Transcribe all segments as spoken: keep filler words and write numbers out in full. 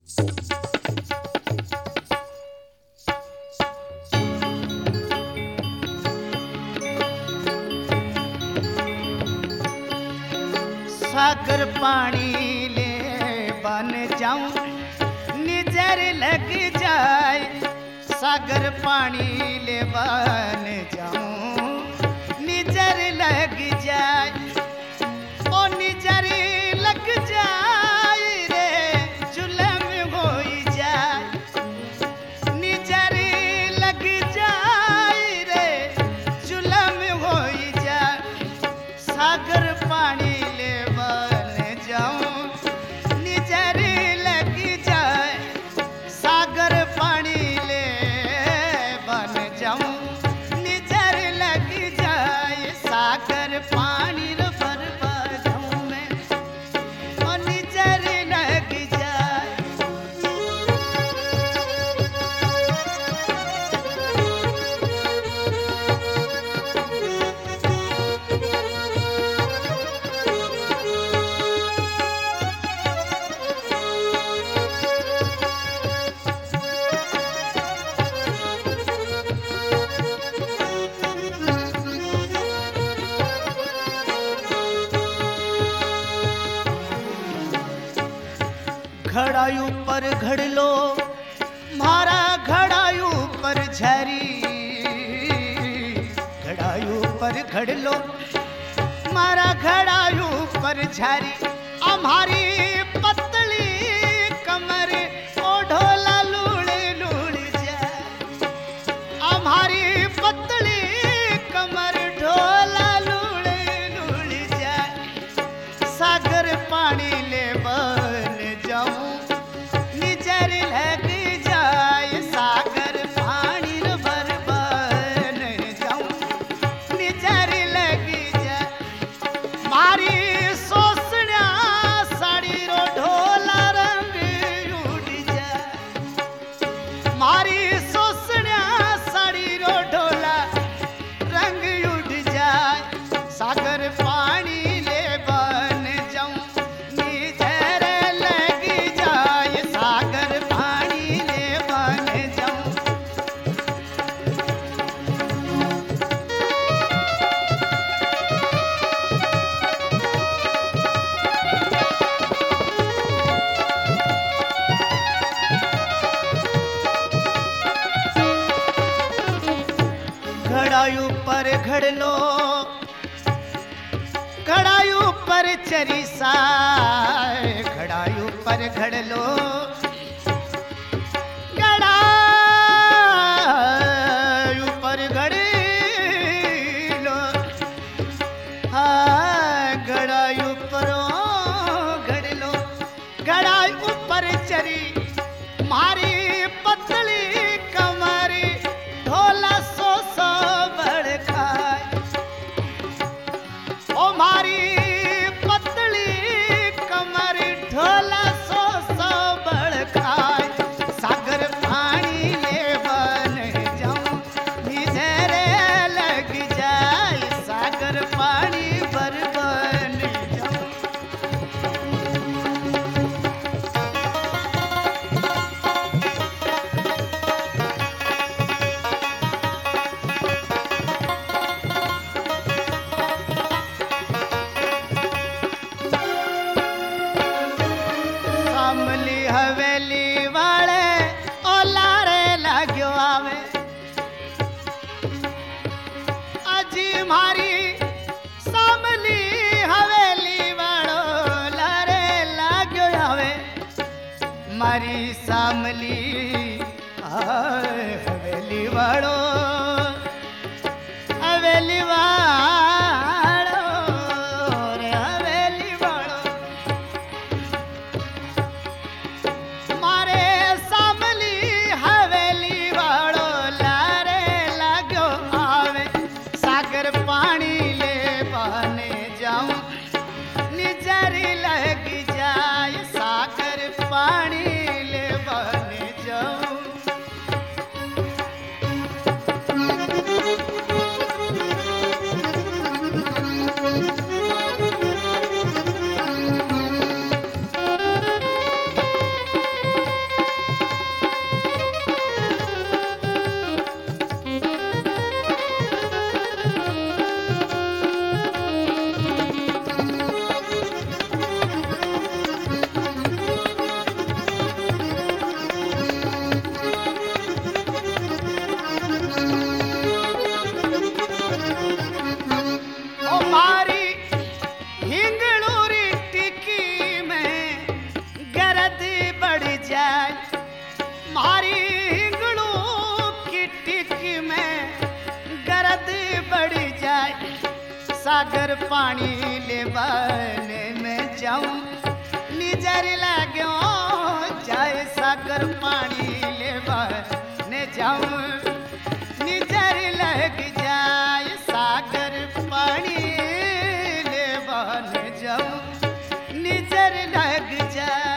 सागर पानी ले बन जाऊं निजर लग जाए, सागर पानी ले बन जाऊं निजर लग जाए, ओ निजर लग जाए रे जुलम हो जाए, निजर लग जाए रे जुलम हो जाए, सागर पानी ले बन जाऊं निजर लग जाए, सागर पानी ले बन जाऊं निजर लग जाए, सागर पानी रे बर्बाद हूं मैं और निजर लग जाए। घड़ायू पर घड़ लो मारा घड़ायू पर झरी, घड़ायू पर घड़ लो मारा घड़ायू पर झरी, हमारी पतली कमर ओ ढोला लूड़ लूड़ जाए, हमारी पतली कमर ढोला लूड़ लूड़ जाए, सागर पानी ले बन जाऊं निजर लग जाए, सागर पानी रे बन जाऊं निजर लग जाए, मारी सोसण्या साड़ी रो ढोला रंग उड़ जाए, मारी सोसण्या साड़ी रो ढोला रंग उड़ जाए, सागर पानी ले बन जाऊं निजर लग जाए, सागर पानी ले बन जाऊं। घड़ायू पर घड़ लो घड़ायू पर चरी साए, घड़ायू पर घड़ लो घड़ायू पर घड़ लो, हाँ घड़ायू पर घड़ लो, घड़ायू पर चरी मारी पतली कमरी ढोला सो सो बड़ खाए, ओ मारी पतली कमर ढोला सो सो बड़ खाए, सागर पानी ले बन जाऊं निजर लग जाए, सागर पानी पर बन जाऊं। सामली हवेली वाले ओ लारे लाग्यो आवे, अजी मारी सामली हवेली वालो लारे लाग्यो आवे, मारी सामली आए हवेली वालो हवेली वालो रे हवेली वालो, मारे सामली हवेली वालो लारे लाग्यो आवे, सागर पानी ले बन जाऊं निजर लग जाए, सागर पानी ले बन जाऊं। जाए मारी हिंगड़ू की टिक में गरद बढ़ जाए सागर पानी ले बने में जाऊं निजर लगो जाए सागर पानी ले बने जाऊं निजर लग जाए सागर पानी ले बने जाऊं निजर लग जाए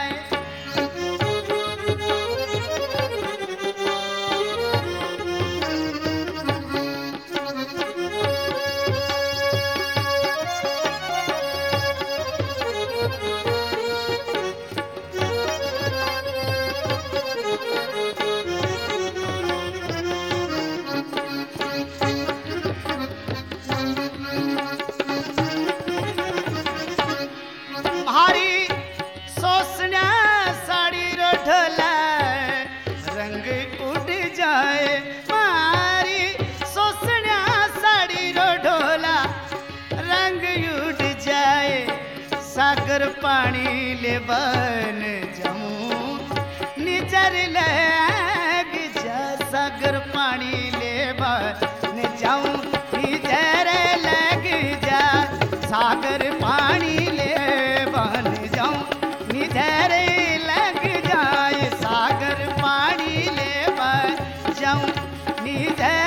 भारी सोसना साड़ी रोढला रंग उड़ जाए मारी सोसना साड़ी रोढला रंग उड़ जाए सागर पानी ले बन जाऊं निजर लग जा सागर पानी ले बन जाऊं निजर लग जा सागर पानी ले बन जाऊं निधर लग जाए सागर पानी ले बन जाऊं निधर